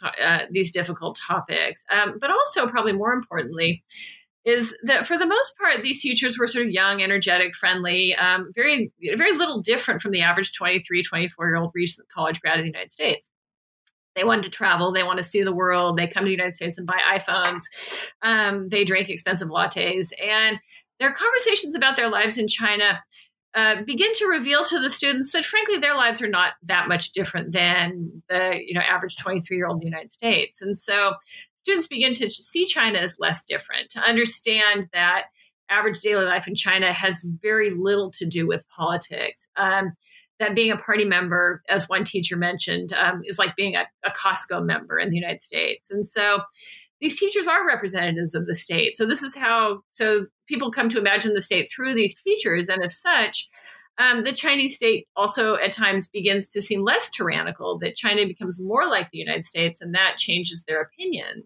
topics. But also, probably more importantly, is that for the most part, these teachers were sort of young, energetic, friendly, very, very little different from the average 23, 24-year-old recent college grad in the United States. They wanted to travel. They want to see the world. They come to the United States and buy iPhones. They drink expensive lattes. And their conversations about their lives in China begin to reveal to the students that, frankly, their lives are not that much different than the average 23-year-old in the United States. And so students begin to see China as less different, to understand that average daily life in China has very little to do with politics. That being a party member, as one teacher mentioned, is like being a Costco member in the United States. And so these teachers are representatives of the state. So this is so people come to imagine the state through these teachers. And as such, the Chinese state also at times begins to seem less tyrannical, that China becomes more like the United States, and that changes their opinions.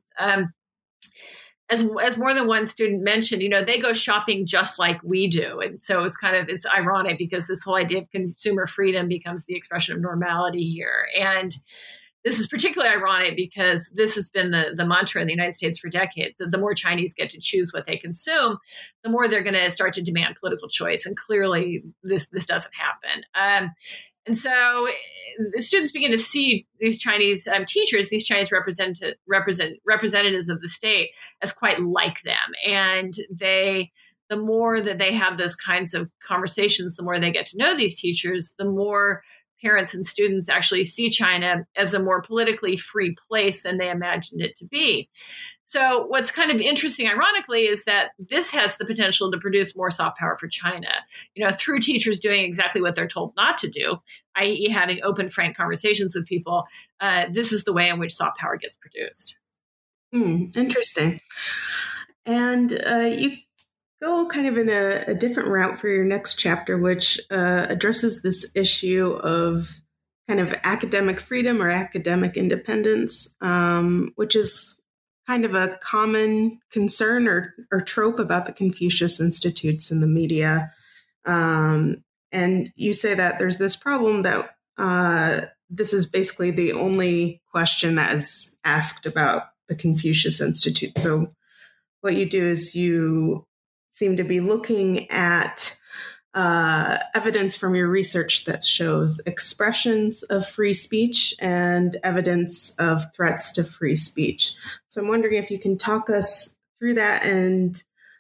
As more than one student mentioned, they go shopping just like we do. And so it's ironic because this whole idea of consumer freedom becomes the expression of normality here. And this is particularly ironic because this has been the mantra in the United States for decades. That the more Chinese get to choose what they consume, the more they're going to start to demand political choice. And clearly, this doesn't happen. And so the students begin to see these Chinese teachers, these Chinese representatives of the state, as quite like them. And the more that they have those kinds of conversations, the more they get to know these teachers, the more parents and students actually see China as a more politically free place than they imagined it to be. So what's kind of interesting, ironically, is that this has the potential to produce more soft power for China, through teachers doing exactly what they're told not to do, i.e. having open, frank conversations with people. This is the way in which soft power gets produced. Interesting. And you go kind of in a different route for your next chapter, which addresses this issue of kind of academic freedom or academic independence, which is kind of a common concern or trope about the Confucius Institutes in the media. And you say that there's this problem that this is basically the only question that is asked about the Confucius Institute. So what you do is you seem to be looking at evidence from your research that shows expressions of free speech and evidence of threats to free speech. So I'm wondering if you can talk us through that and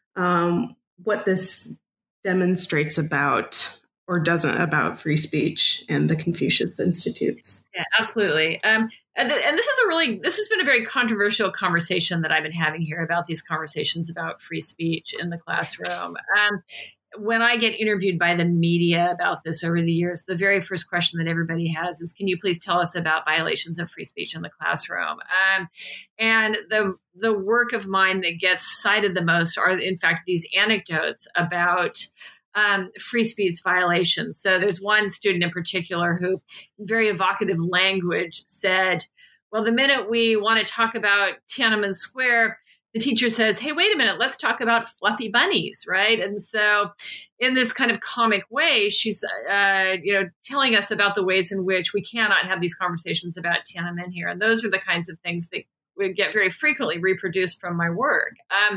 what this demonstrates about or doesn't about free speech and the Confucius Institutes. Yeah, absolutely. And this has been a very controversial conversation that I've been having here about these conversations about free speech in the classroom. When I get interviewed by the media about this over the years, the very first question that everybody has is, can you please tell us about violations of free speech in the classroom? And the work of mine that gets cited the most are, in fact, these anecdotes about free speech violations. So there's one student in particular who, in very evocative language, said, well, the minute we want to talk about Tiananmen Square, the teacher says, hey, wait a minute, let's talk about fluffy bunnies, right? And so in this kind of comic way, she's telling us about the ways in which we cannot have these conversations about Tiananmen here. And those are the kinds of things that we get very frequently reproduced from my work.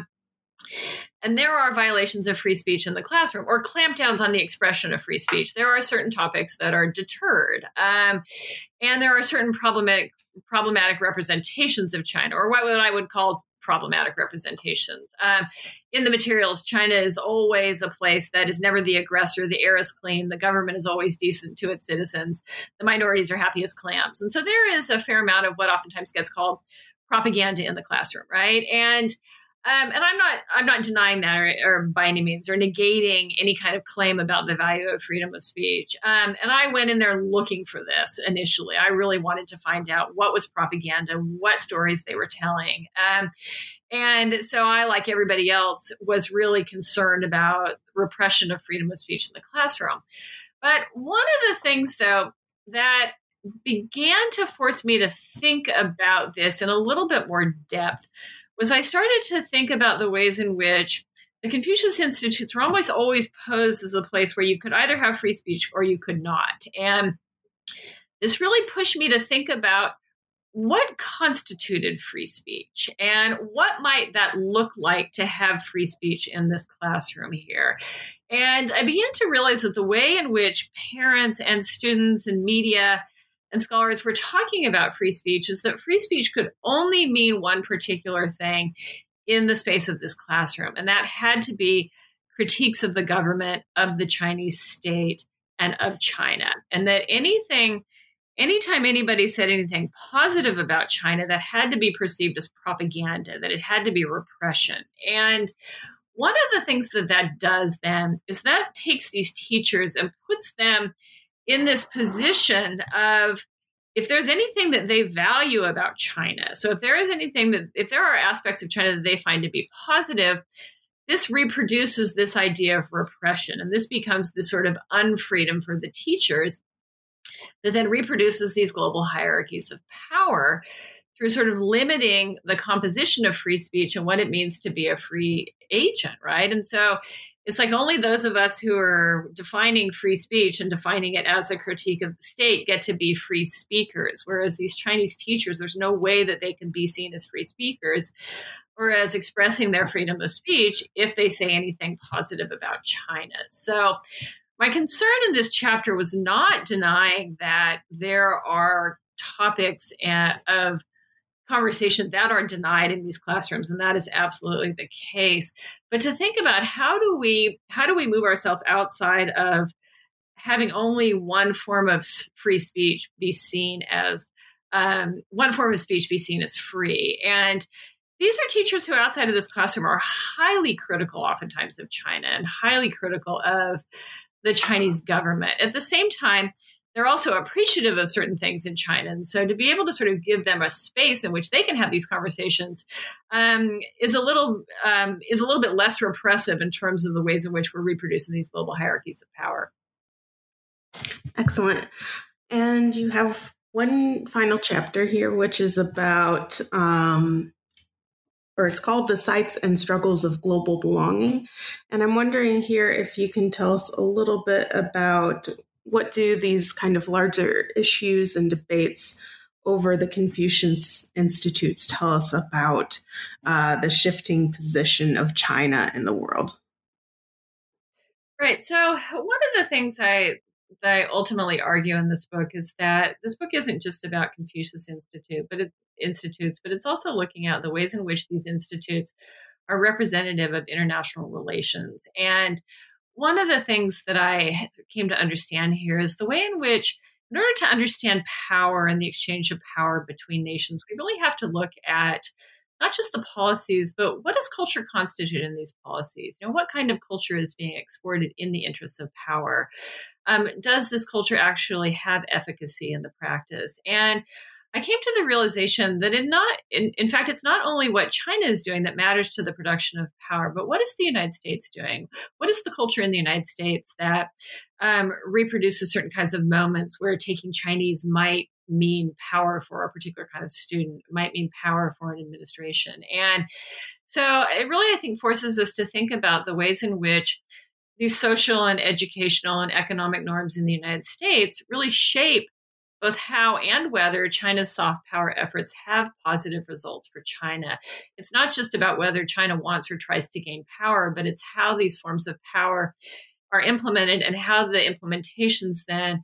And there are violations of free speech in the classroom, or clampdowns on the expression of free speech. There are certain topics that are deterred. And there are certain problematic representations of China, or what I would call problematic representations. In the materials, China is always a place that is never the aggressor. The air is clean. The government is always decent to its citizens. The minorities are happy as clams. And so there is a fair amount of what oftentimes gets called propaganda in the classroom, right? And I'm not denying that or by any means, or negating any kind of claim about the value of freedom of speech. And I went in there looking for this initially. I really wanted to find out what was propaganda, what stories they were telling. And so I, like everybody else, was really concerned about repression of freedom of speech in the classroom. But one of the things, though, that began to force me to think about this in a little bit more depth was I started to think about the ways in which the Confucius Institutes were almost always posed as a place where you could either have free speech or you could not. And this really pushed me to think about what constituted free speech and what might that look like to have free speech in this classroom here. And I began to realize that the way in which parents and students and media and scholars were talking about free speech is that free speech could only mean one particular thing in the space of this classroom. And that had to be critiques of the government, of the Chinese state, and of China. And that anytime anybody said anything positive about China, that had to be perceived as propaganda, that it had to be repression. And one of the things that does then is that takes these teachers and puts them in this position of, if there's anything that they value about China, so if there are aspects of China that they find to be positive, this reproduces this idea of repression. And this becomes this sort of unfreedom for the teachers that then reproduces these global hierarchies of power through sort of limiting the composition of free speech and what it means to be a free agent, right? And so it's like only those of us who are defining free speech and defining it as a critique of the state get to be free speakers, whereas these Chinese teachers, there's no way that they can be seen as free speakers or as expressing their freedom of speech if they say anything positive about China. So my concern in this chapter was not denying that there are topics of conversation that are denied in these classrooms, and that is absolutely the case. But to think about how do we move ourselves outside of having only one form of free speech be seen as free. And these are teachers who outside of this classroom are highly critical oftentimes of China and highly critical of the Chinese government. At the same time, they're also appreciative of certain things in China. And so to be able to sort of give them a space in which they can have these conversations is a little bit less repressive in terms of the ways in which we're reproducing these global hierarchies of power. Excellent. And you have one final chapter here, which is about, or it's called The Sites and Struggles of Global Belonging. And I'm wondering here if you can tell us a little bit about what do these kind of larger issues and debates over the Confucius Institutes tell us about the shifting position of China in the world? Right. So one of the things I ultimately argue in this book is that this book isn't just about Confucius Institutes, but it's also looking at the ways in which these institutes are representative of international relations. And one of the things that I came to understand here is the way in which, in order to understand power and the exchange of power between nations, we really have to look at not just the policies, but what does culture constitute in these policies? What kind of culture is being exported in the interests of power? Does this culture actually have efficacy in the practice? And I came to the realization that in fact, it's not only what China is doing that matters to the production of power, but what is the United States doing? What is the culture in the United States that reproduces certain kinds of moments where taking Chinese might mean power for a particular kind of student, might mean power for an administration. And so it really, I think, forces us to think about the ways in which these social and educational and economic norms in the United States really shape both how and whether China's soft power efforts have positive results for China. It's not just about whether China wants or tries to gain power, but it's how these forms of power are implemented and how the implementations then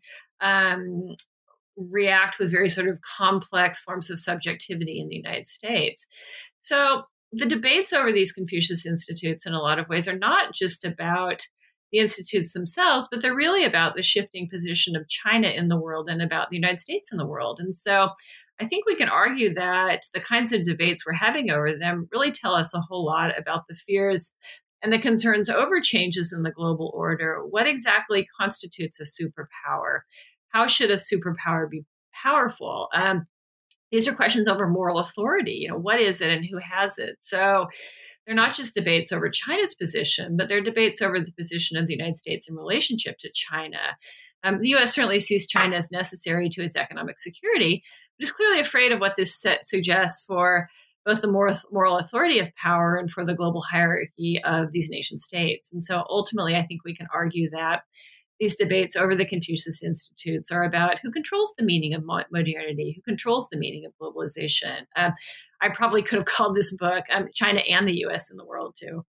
react with very sort of complex forms of subjectivity in the United States. So the debates over these Confucius Institutes in a lot of ways are not just about the institutes themselves, but they're really about the shifting position of China in the world and about the United States in the world. And so I think we can argue that the kinds of debates we're having over them really tell us a whole lot about the fears and the concerns over changes in the global order. What exactly constitutes a superpower? How should a superpower be powerful? These are questions over moral authority. What is it and who has it? So they're not just debates over China's position, but they're debates over the position of the United States in relationship to China. The U.S. certainly sees China as necessary to its economic security, but is clearly afraid of what this suggests for both the moral authority of power and for the global hierarchy of these nation states. And so ultimately, I think we can argue that these debates over the Confucius Institutes are about who controls the meaning of modernity, who controls the meaning of globalization. I probably could have called this book China and the U.S. in the World, too.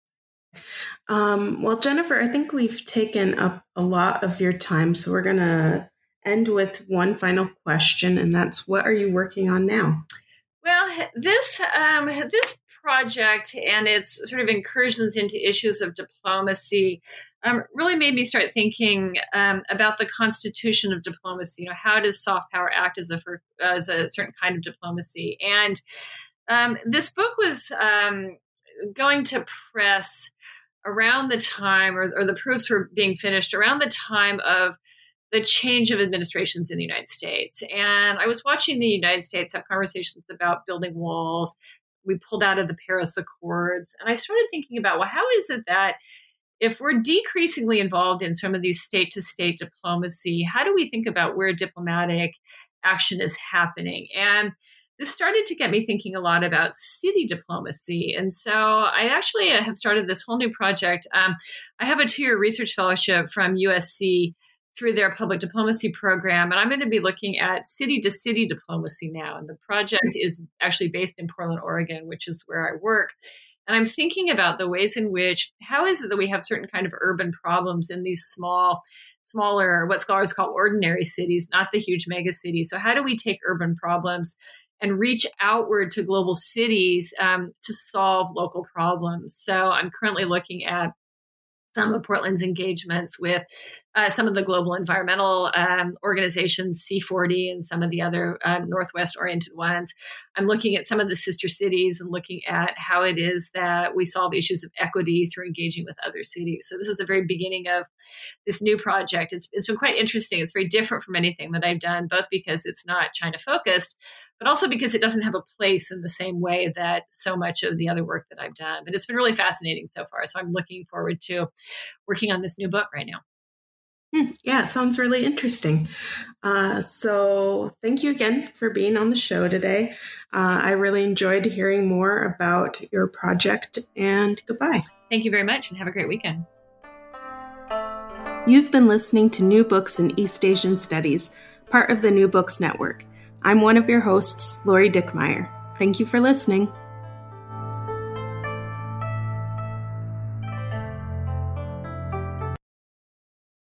Well, Jennifer, I think we've taken up a lot of your time, so we're going to end with one final question, and that's, what are you working on now? Well, this project and its sort of incursions into issues of diplomacy really made me start thinking about the constitution of diplomacy. How does soft power act as a certain kind of diplomacy? And this book was going to press around the time, or the proofs were being finished around the time of the change of administrations in the United States. And I was watching the United States have conversations about building walls. We pulled out of the Paris Accords. And I started thinking about, well, how is it that if we're decreasingly involved in some of these state-to-state diplomacy, how do we think about where diplomatic action is happening? And this started to get me thinking a lot about city diplomacy. And so I actually have started this whole new project. I have a 2-year research fellowship from USC through their public diplomacy program. And I'm going to be looking at city-to-city diplomacy now. And the project is actually based in Portland, Oregon, which is where I work. And I'm thinking about the ways in which, how is it that we have certain kind of urban problems in these smaller, what scholars call ordinary cities, not the huge mega cities. So how do we take urban problems and reach outward to global cities to solve local problems? So I'm currently looking at some of Portland's engagements with some of the global environmental organizations, C40 and some of the other Northwest-oriented ones. I'm looking at some of the sister cities and looking at how it is that we solve issues of equity through engaging with other cities. So this is the very beginning of this new project. It's been quite interesting. It's very different from anything that I've done, both because it's not China-focused, but also because it doesn't have a place in the same way that so much of the other work that I've done. But it's been really fascinating so far. So I'm looking forward to working on this new book right now. Yeah, it sounds really interesting. So thank you again for being on the show today. I really enjoyed hearing more about your project, and goodbye. Thank you very much, and have a great weekend. You've been listening to New Books in East Asian Studies, part of the New Books Network. I'm one of your hosts, Lori Dickmeyer. Thank you for listening.